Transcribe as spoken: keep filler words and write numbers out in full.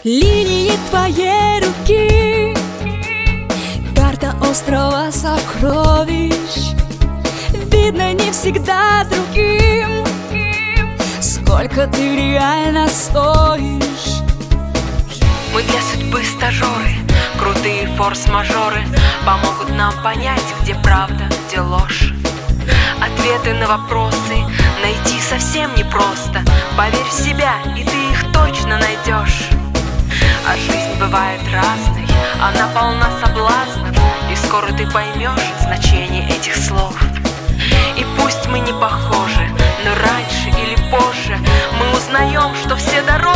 линии твоей руки, карта острова сокровищ. Видно не всегда другим, сколько ты реально стоишь. Мы для судьбы стажеры, крутые форс-мажоры помогут нам понять, где правда, где ложь. Ответы на вопросы найти совсем непросто. Поверь в себя, и ты их точно найдешь. А жизнь бывает разной, она полна соблазнов, и скоро ты поймешь значение этих слов. И пусть мы не похожи, но раньше или позже мы узнаем, что все дороги